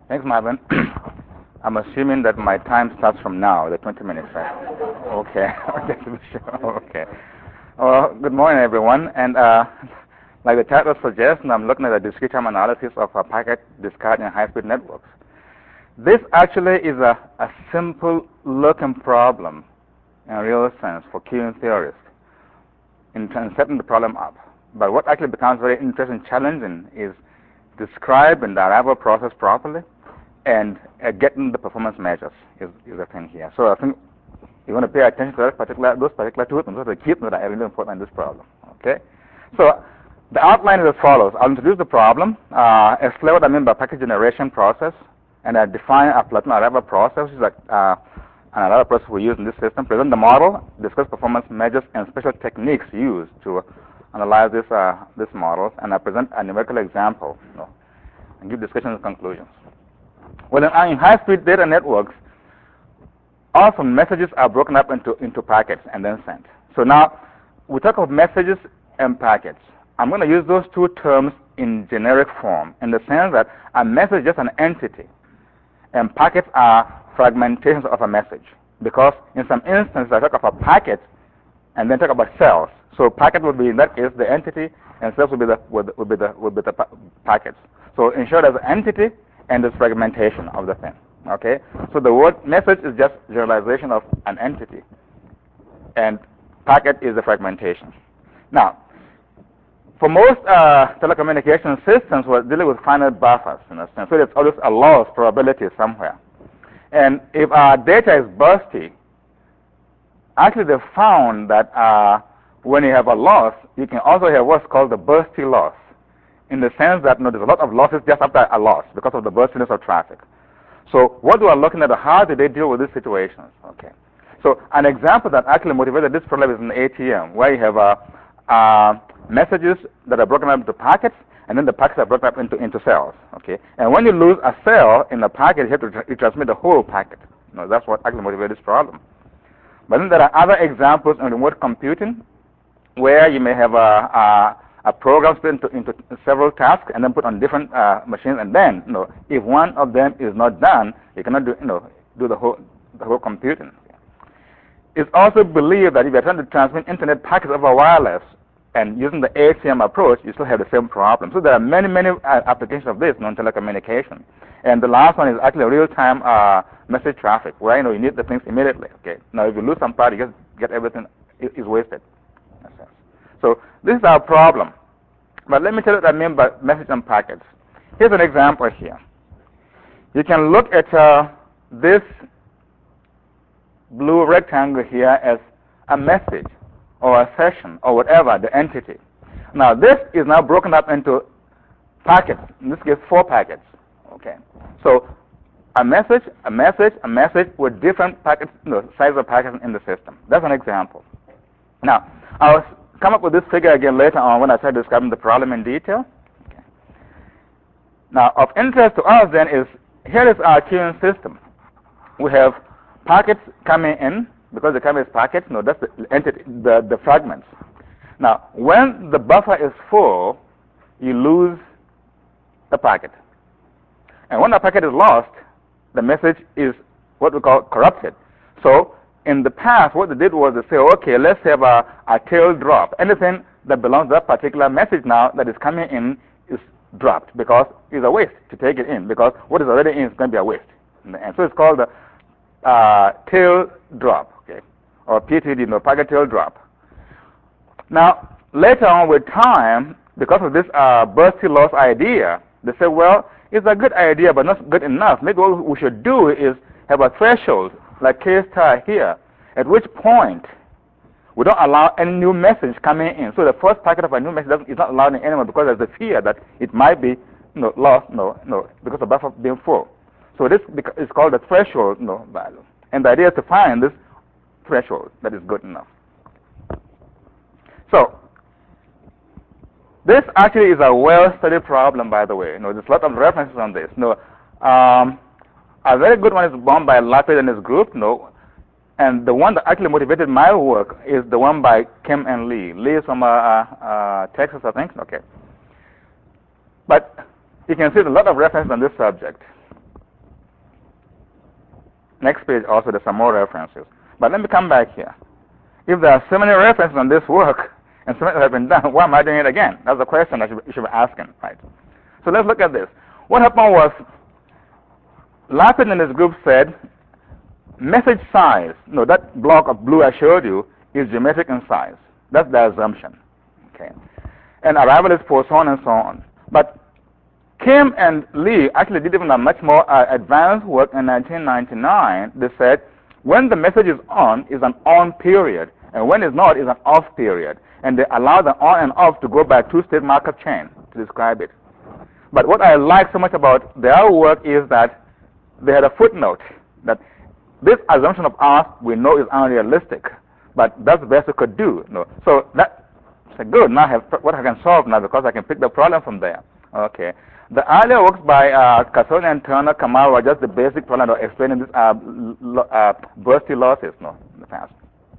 Thanks, Marvin. I'm assuming that my time starts from now, the 20 minutes, right? Okay. Okay. Well, good morning, everyone. And like the title suggests, I'm looking at the discrete time analysis of packet discard in high-speed networks. This actually is a simple looking problem in a real sense for queuing theorists in setting the problem up. But what actually becomes very interesting and challenging is describing the arrival process properly and getting the performance measures is the thing here. So I think you want to pay attention to those particular tools and those are the keys that are really important in this problem. Okay? So the outline is as follows. I'll introduce the problem, explain what I mean by packet generation process, and I define a Platon arrival process, which is an arrival process we use in this system, present the model, discuss performance measures and special techniques used to analyze this model, and I present a numerical example, and give discussion and conclusions. Well, in high-speed data networks, often messages are broken up into packets and then sent. So now we talk of messages and packets. I'm going to use those two terms in generic form in the sense that a message is just an entity, and packets are fragmentations of a message. Because in some instances, I talk of a packet and then talk about cells. So packet would be in that case the entity, and cells would be the packets. So in short, there's an entity and there's fragmentation of the thing. Okay. So the word message is just generalization of an entity, and packet is the fragmentation. Now, for most telecommunication systems, we're dealing with finite buffers in a sense. So there's always a loss probability somewhere. And if our data is bursty, actually they found that when you have a loss, you can also have what's called the bursty loss, in the sense that there's a lot of losses just after a loss because of the burstiness of traffic. So what we are looking at, how do they deal with these situations? Okay. So an example that actually motivated this problem is an ATM, where you have messages that are broken up into packets, and then the packets are broken up into cells. Okay. And when you lose a cell in a packet, you have to transmit the whole packet. That's what actually motivated this problem. But then there are other examples in remote computing, where you may have a program split into several tasks and then put on different machines, and then if one of them is not done, you cannot do the whole computing. It's also believed that if you're trying to transmit internet packets over wireless and using the ATM approach, you still have the same problem. So there are many applications of this in telecommunication. And the last one is actually real-time message traffic, where you need the things immediately. Okay. Now if you lose some part, you just get everything is wasted. So this is our problem. But let me tell you what I mean by message and packets. Here's an example here. You can look at this blue rectangle here as a message or a session or whatever, the entity. Now this is now broken up into packets. In this case, 4 packets. Okay. So a message with different packets, size of packets in the system. That's an example. Now, I'll come up with this figure again later on when I start describing the problem in detail. Okay. Now, of interest to us then is, here is our queuing system. We have packets coming in, because they come as packets, that's the entity, the fragments. Now, when the buffer is full, you lose the packet. And when the packet is lost, the message is what we call corrupted. So in the past, what they did was they say, okay, let's have a tail drop. Anything that belongs to that particular message now that is coming in is dropped, because it's a waste to take it in, because what is already in is going to be a waste. And so it's called the tail drop, okay, or PTD, packet tail drop. Now, later on with time, because of this bursty loss idea, they say, well, it's a good idea, but not good enough. Maybe what we should do is have a threshold, like K star here, at which point we don't allow any new message coming in. So the first packet of a new message is not allowed in anymore, because there's the fear that it might be lost, because the buffer being full. So this is called the threshold value. And the idea is to find this threshold that is good enough. So this actually is a well-studied problem, by the way. There's a lot of references on this. A very good one is one by Lapid and his group. And the one that actually motivated my work is the one by Kim and Lee. Lee is from Texas, I think. Okay. But you can see a lot of references on this subject. next page also there's some more references. But let me come back here. If there are so many references on this work and so many have been done, why am I doing it again? That's the question that you should be asking, right? So let's look at this. What happened was Lapid and his group said message size, no, that block of blue I showed you is geometric in size. That's the assumption. Okay. And arrival is for so on and so on. But Kim and Lee actually did even a much more advanced work in 1999. They said when the message is on is an on period, and when it's not is an off period. And they allow the on and off to go by a two-state Markov chain to describe it. But what I like so much about their work is that they had a footnote that this assumption of ours we know is unrealistic, but that's the best we could do. No. So that's good. Now I have what I can solve now because I can pick the problem from there. Okay. The earlier works by Casoni and Turner Kamal were just the basic problem of explaining this bursty losses in the past.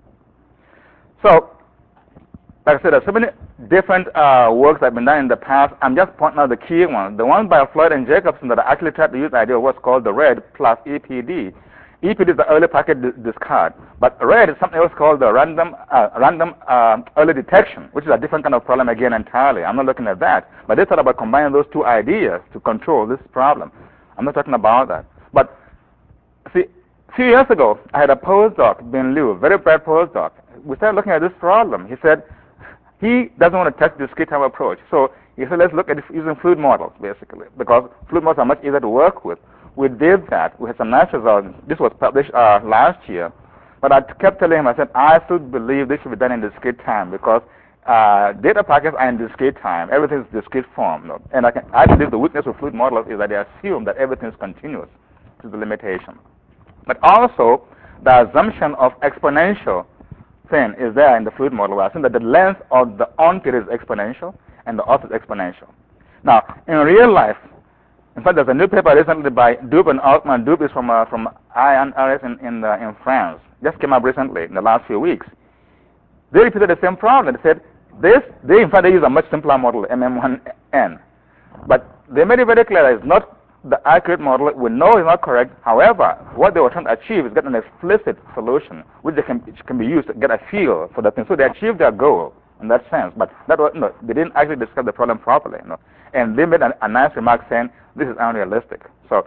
So, like I said, there's so many different works that have been done in the past. I'm just pointing out the key ones. The ones by Floyd and Jacobson that I actually tried to use the idea of what's called the RED plus EPD. EPD is the early packet discard, but RED is something else called the random early detection, which is a different kind of problem again entirely. I'm not looking at that, but they thought about combining those two ideas to control this problem. I'm not talking about that. But see, a few years ago, I had a postdoc, Ben Liu, very bright postdoc. We started looking at this problem. He said he doesn't want to test the discrete time approach, so he said let's look at using fluid models basically, because fluid models are much easier to work with. We did that. We had some nice results. This was published last year. But I kept telling him, I said, I still believe this should be done in discrete time because data packets are in discrete time. Everything is discrete form. No? And I believe the weakness of fluid models is that they assume that everything is continuous. This is the limitation. But also, the assumption of exponential thing is there in the fluid model. I assume that the length of the on period is exponential and the off is exponential. Now, in real life, in fact, there's a new paper recently by Dube and Altman. Dube is from INRS in France. Just came up recently in the last few weeks. They repeated the same problem. They said they in fact they use a much simpler model, MM1N. But they made it very clear that it's not the accurate model. We know it's not correct. However, what they were trying to achieve is get an explicit solution which can be used to get a feel for the thing. So they achieved their goal in that sense. But that was, they didn't actually describe the problem properly. And they made a nice remark saying this is unrealistic. So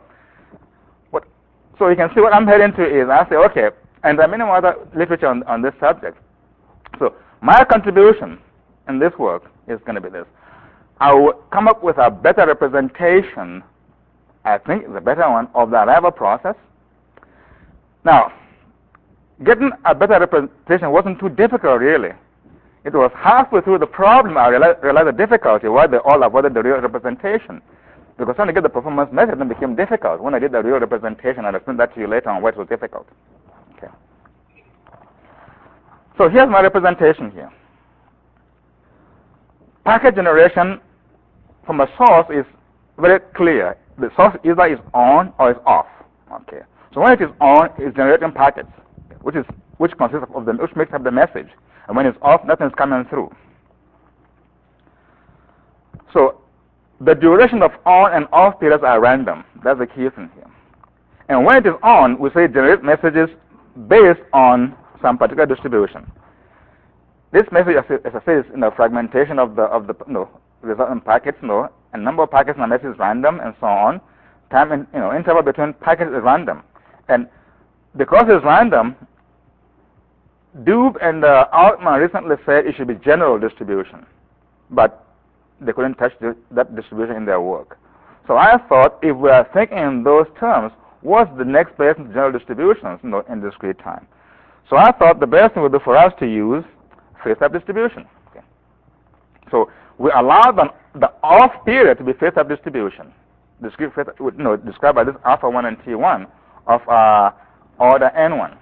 you can see what I'm heading to is I say, okay, and there are many more other literature on this subject. So my contribution in this work is going to be this. I will come up with a better representation, I think the better one, of the arrival process. Now, getting a better representation wasn't too difficult, really. It was halfway through the problem I realized the difficulty, why they all avoided the real representation. Because trying to get the performance method then became difficult. When I did the real representation, I'll explain that to you later on why it was difficult. Okay. So here's my representation here. Packet generation from a source is very clear. The source either is on or is off. Okay. So when it is on, it's generating packets, which consists of them, which makes up the message. And when it's off, nothing's coming through. So the duration of on and off periods are random. That's the key thing here. And when it is on, we say generate messages based on some particular distribution. This message, as I say, is fragmentation of the resultant packets, and number of packets in the message is random, and so on. Time and interval between packets is random, and because it's random, Dube and Altman recently said it should be general distribution, but they couldn't touch that distribution in their work. So I thought, if we are thinking in those terms, what's the next best general distributions in discrete time? So I thought the best thing would be for us to use phase-up distribution. Okay. So we allow the off period to be phase-up distribution, discrete phase, described by this alpha 1 and T1 of order N1.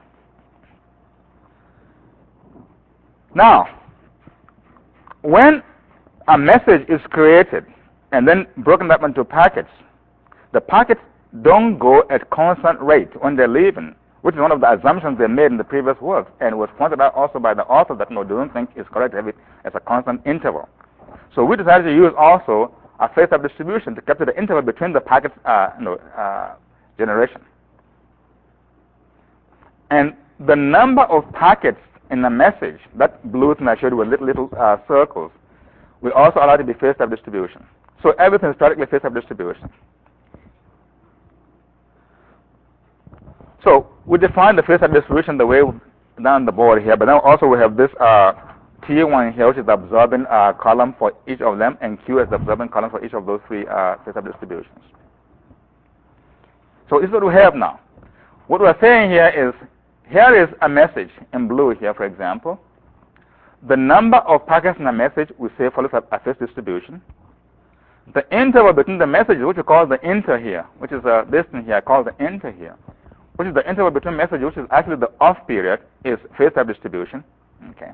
Now, when a message is created and then broken up into packets, the packets don't go at constant rate when they're leaving, which is one of the assumptions they made in the previous work, and was pointed out also by the author that they don't think it's correct to have it as a constant interval. So we decided to use also a phase-up distribution to capture the interval between the packets generation. And the number of packets in a message, that blue thing I showed you with little circles, will also allow it to be phase-type distribution. So everything is practically phase-type distribution. So we define the phase-type distribution the way down the board here, but now also we have this T1 here, which is the absorbing column for each of them, and Q is the absorbing column for each of those three phase-type distributions. So this is what we have now. What we're saying here is a message in blue here, for example. The number of packets in a message we say follows a phase distribution. The interval between the messages, which we call the inter here, which is this thing here, called the inter here, which is the interval between messages, which is actually the off period, is phase-type distribution. Okay.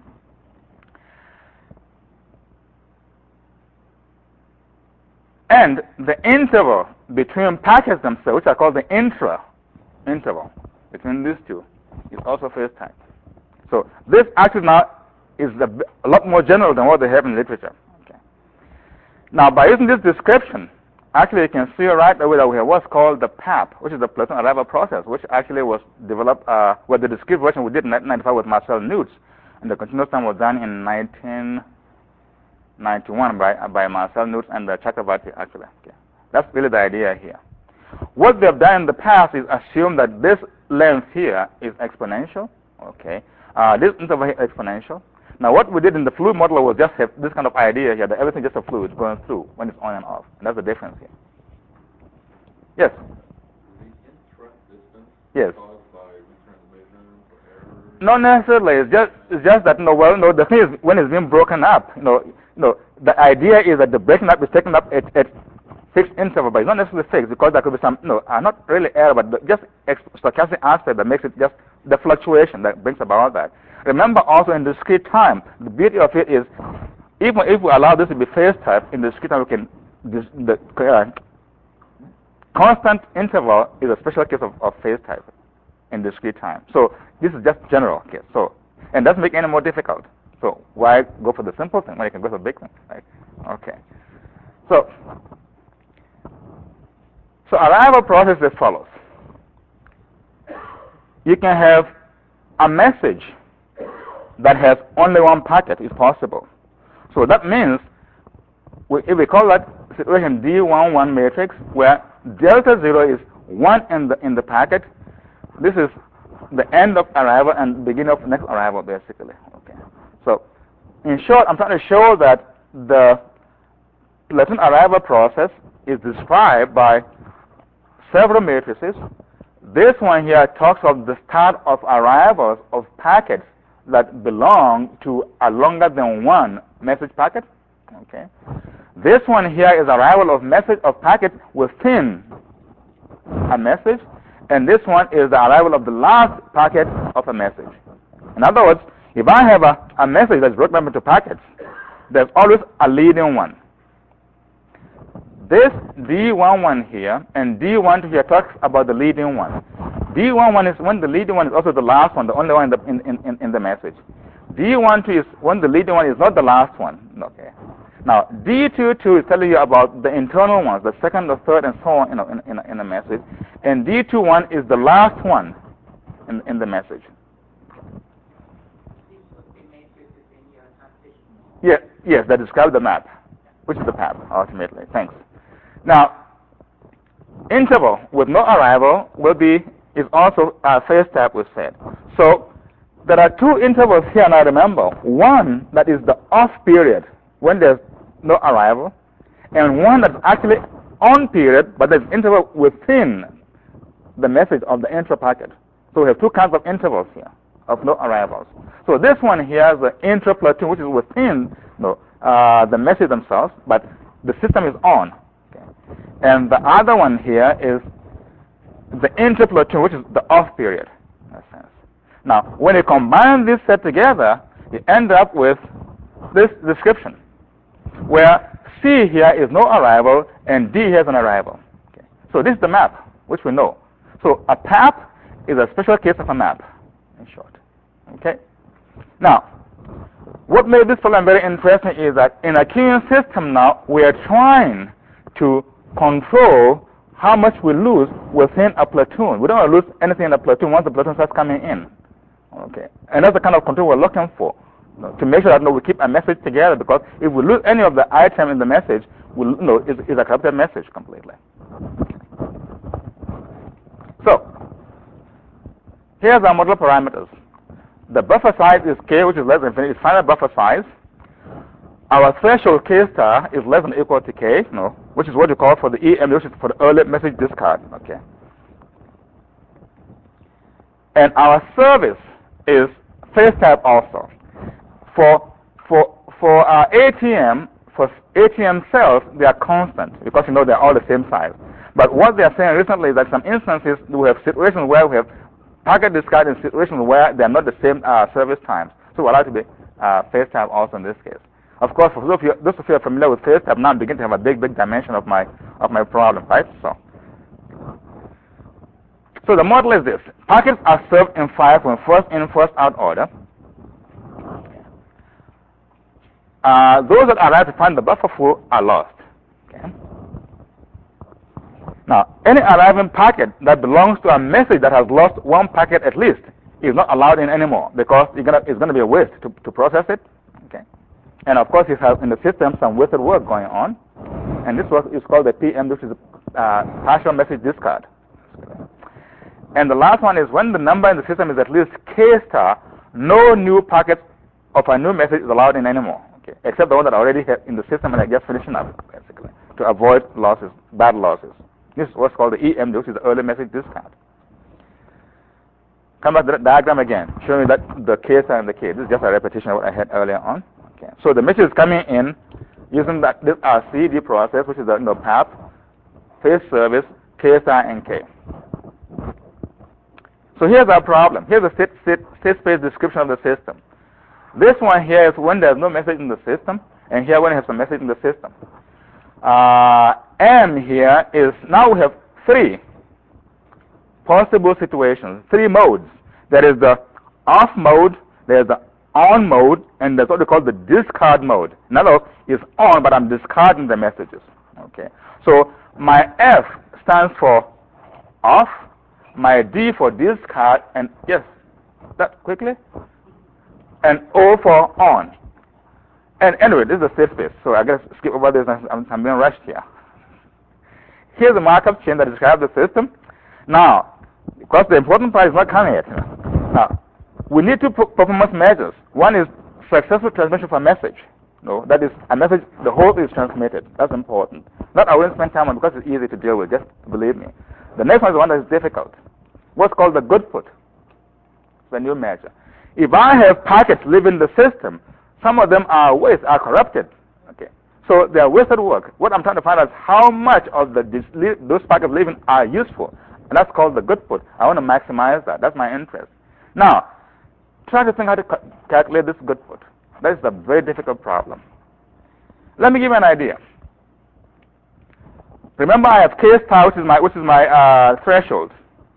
And the interval between packets themselves, which are called the interval between these two, is also phase-type. So this actually now is a lot more general than what they have in literature. Okay. Now, by using this description, actually you can see right away that we have what's called the PAP, which is the Platon arrival process, which actually was developed, well, the discrete version we did in 1995 with Marcel Nutes, and the continuous time was done in 1991 by Marcel Nutes and Chakravarti, actually. Okay. That's really the idea here. What they've done in the past is assume that this length here is exponential. Okay. This interval here is exponential. Now, what we did in the fluid model was just have this kind of idea here that everything is just a fluid going through when it's on and off. And that's the difference here. Yes? The intra-distance yes. caused by retransmission or error? Not necessarily. It's just that, the thing is, when it's being broken up, the idea is that the breaking up is taken up at fixed interval, but it's not necessarily fixed because there could be some, not really error, but just stochastic aspect that makes it just the fluctuation that brings about that. Remember also in discrete time, the beauty of it is, even if we allow this to be phase-type, in discrete time we can, the constant interval is a special case of phase-type in discrete time. So this is just general case. So, and doesn't make it any more difficult. So why go for the simple thing when you can go for the big thing, right? Okay. So arrival process as follows. You can have a message that has only one packet is possible. So that means, if we call that situation D11 matrix, where delta 0 is 1 in the packet, this is the end of arrival and beginning of next arrival, basically. Okay. So, in short, I'm trying to show that the Platon arrival process is described by several matrices. This one here talks of the start of arrivals of packets that belong to a longer than one message packet. Okay. This one here is arrival of packets within a message, and this one is the arrival of the last packet of a message. In other words, if I have a message that's broken up into packets, there's always a leading one. This D11 here and D12 here talks about the leading one. D11 is when the leading one is also the last one, the only one in the message. D12 is when the leading one is not the last one. Okay. Now D22 is telling you about the internal ones, the second, the third, and so on in a message. And D21 is the last one in the message. Yes, that describes the map, which is the PAP ultimately. Thanks. Now, interval with no arrival is also a phase-type, we said. So there are two intervals here now, remember. One that is the off period when there's no arrival, and one that's actually on period, but there's interval within the message of the intra packet. So we have two kinds of intervals here of no arrivals. So this one here is the intra-platoon, which is within the message themselves, but the system is on. Okay. And the other one here is the intra-platoon, which is the off period. In that sense. Now, when you combine this set together, you end up with this description, where C here is no arrival and D has an arrival. Okay. So this is the map, which we know. So a PAP is a special case of a map, in short. Okay. Now, what made this problem very interesting is that in a queuing system now, we are trying to control how much we lose within a platoon. We don't want to lose anything in a platoon once the platoon starts coming in. Okay, and that's the kind of control we're looking for, to make sure that we keep a message together, because if we lose any of the item in the message, it's a corrupted message completely. So, here's our model parameters. The buffer size is k, which is less than infinity. It's final buffer size. Our threshold k star is less than or equal to k, which is what you call for the EM, which is for the early message discard. Okay. And our service is phase type also. For our ATM, for ATM cells, they are constant because they're all the same size. But what they are saying recently is that some instances we have situations where we have packet discard in situations where they are not the same service times. So we're allowed to be phase type also in this case. Of course, for those of you who are familiar with phase type, now I'm beginning to have a big dimension of my problem, right? So the model is this. Packets are served in 5 from first in, first out order. Those that arrive to find the buffer full are lost. Okay. Now, any arriving packet that belongs to a message that has lost one packet at least is not allowed in anymore, because it's going to be a waste to process it. Okay. And of course, you have in the system some wasted work going on. And this work is called the PM, which is partial message discard. And the last one is when the number in the system is at least k star, no new packet of a new message is allowed in anymore. Okay. Except the one that I already have in the system and I just finishing up, basically, to avoid losses, bad losses. This is what's called the EM, which is the early message discard. Come back to the diagram again, showing that the k star and the k. This is just a repetition of what I had earlier on. Okay. So the message is coming in using this CD process, which is the path, phase service, k star and k. So here's our problem. Here's a state space description of the system. This one here is when there's no message in the system, and here when it has some message in the system. M here is, now we have 3 possible situations, 3 modes. There is the off mode, there's the on mode, and there's what we call the discard mode. In other words, it's on, but I'm discarding the messages. Okay. So my F stands for off, my D for discard, and yes, that quickly, and O for on. And anyway, this is a safe space, so I guess skip over this. I'm being rushed here. Here's the markup chain that describes the system. Now, because the important part is not coming yet. Now, we need 2 performance measures. One is successful transmission of a message. That is a message, the whole is transmitted. That's important. That I won't spend time on because it's easy to deal with, just believe me. The next one is the one that is difficult. What's called the good put. It's a new measure. If I have packets leaving the system, some of them are waste, are corrupted. Okay. So they are wasted work. What I'm trying to find out is how much of those packets leaving are useful. And that's called the good put. I want to maximize that. That's my interest. Now, try to think how to calculate this good put. That is a very difficult problem. Let me give you an idea. Remember, I have k star, which is my threshold.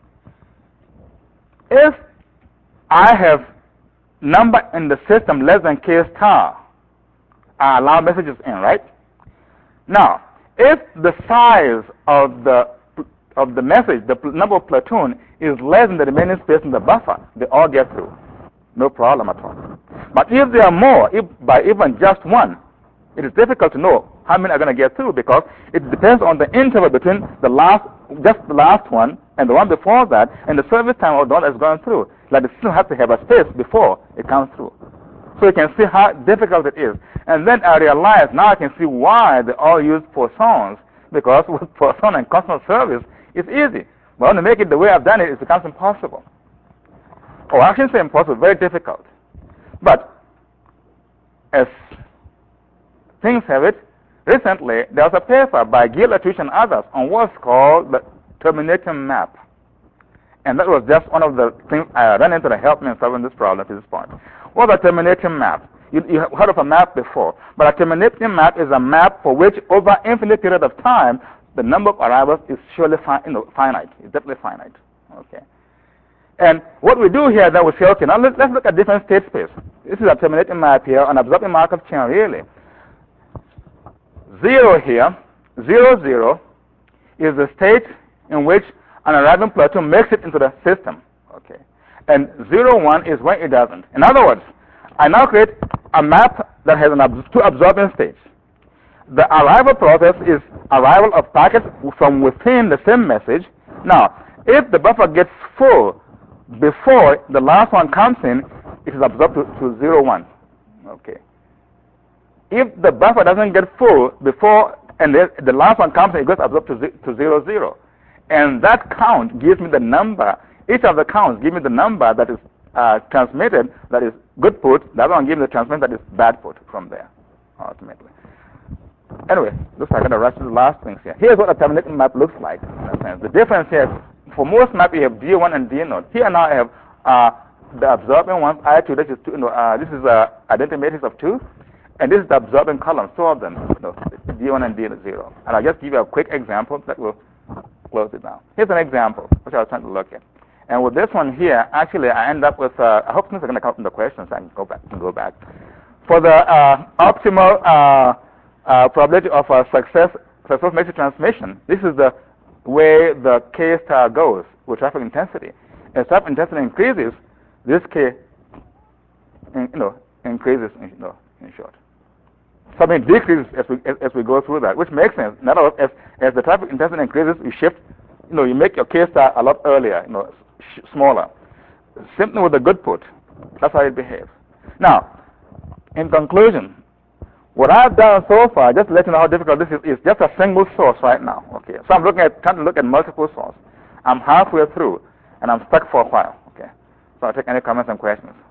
If I have number in the system less than k star, I allow messages in, right? Now, if the size of the message, the number of platoon, is less than the remaining space in the buffer, they all get through. No problem at all. But if there are more, by even just 1, it is difficult to know how many are going to get through, because it depends on the interval between the last one and the one before that, and the service time of the one that's going through. Like the system has to have a space before it comes through. So you can see how difficult it is. And then I realize, now I can see why they all use poissons, because with poisson and constant service, it's easy. But when you make it the way I've done it, it becomes impossible. Oh, I shouldn't say impossible, very difficult. But as things have it, recently there was a paper by Gil Latouche and others on what's called the terminating map. And that was just one of the things I ran into to help me in solving this problem to this point. What's a terminating map? You have heard of a map before, but a terminating map is a map for which over infinite period of time, the number of arrivals is surely finite. It's definitely finite. Okay. And what we do here, then we say, okay, now let's look at different state space. This is a terminating map here, an absorbing Markov chain, really. 0 here, 0, 0, is the state in which an arriving platoon makes it into the system. Okay. And 01 is when it doesn't. In other words, I now create a map that has two absorbing states. The arrival process is arrival of packets from within the same message. Now, if the buffer gets full before the last one comes in, it is absorbed to 01. Okay. If the buffer doesn't get full before and the last one comes in, it goes absorbed to 00. And that count gives me the number. Each of the counts give me the number that is transmitted, that is good put. The other one gives me the transmitted that is bad put from there, ultimately. Anyway, looks like I'm going to rush to the last things here. Here's what a terminating map looks like, in a sense. The difference here, for most maps, you have D1 and D0. Here now I have the absorbing ones, I2, this is this is identity matrix of 2, and this is the absorbing column, two of them, D1 and D0. And I'll just give you a quick example that will close it down. Here's an example, which I was trying to look at. And with this one here, actually, I end up with, I hope things are going to come from the questions, so I can go back. For the optimal probability of successful message transmission, this is the way the K star goes with traffic intensity. As traffic intensity increases, this K, increases, in short. Something decreases as we go through that, which makes sense. In other words, as the traffic intensity increases, you shift, you make your K star a lot earlier, smaller. Simply with the good put, that's how it behaves. Now, in conclusion, what I've done so far, just to let you know how difficult this is just a single source right now. Okay, so I'm trying to look at multiple sources. I'm halfway through, and I'm stuck for a while. Okay, so I'll take any comments and questions.